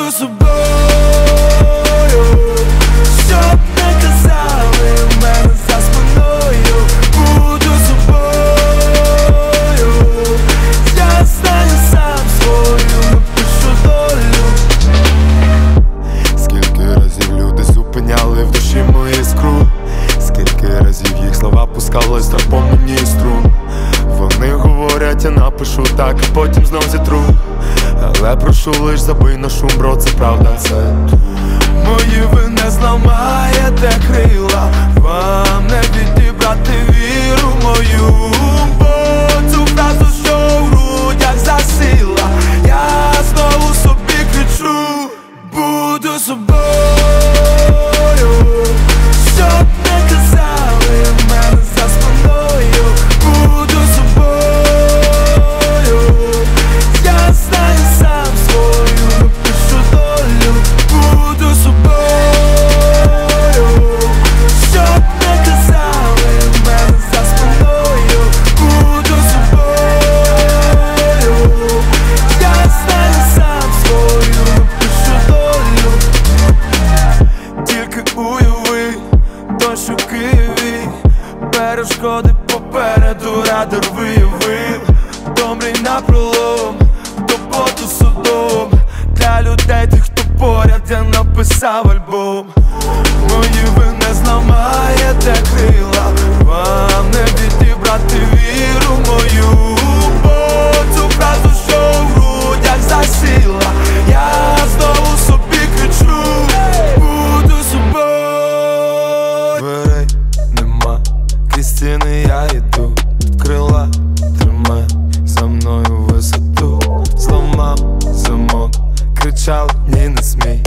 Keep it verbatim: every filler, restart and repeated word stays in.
Буду собою, щоб не казали в мене за спиною. Буду собою, я знаю сам свою, напишу долю. Скільки разів люди зупиняли в душі мою іскру, скільки разів їх слова пускали страх по мені струн. Вони говорять, я напишу так, а потім знов зітру. Але прошу лиш забий на шум, бро, це правда, це мої ви не зламаєте крила, вам не відібрати віру мою. Бо цю фразу, що в грудях засіла, я знову собі кричу: буду собою, щоб не казали в мене за спиною. Буду собою, я знаю сам свою, напишу долю. Буду собою, щоб не казали в мене за спиною. Буду собою, я знаю сам свою, напишу долю. Тільки уяви, дощ у Києві, перешкоди попереду, радар виявив. До мрій напролом, до поту судом. Для людей тих, хто поряд, я написав альбом. Мої ви не зламаєте крила, вам не відібрати віру мою. Бо цю фразу, що в грудях засіла, я знову собі кричу: буду собою. дверей нема, крізь стіни я йду, крила тримай за мною висоту. Зламав замок, кричав, ні, не смій,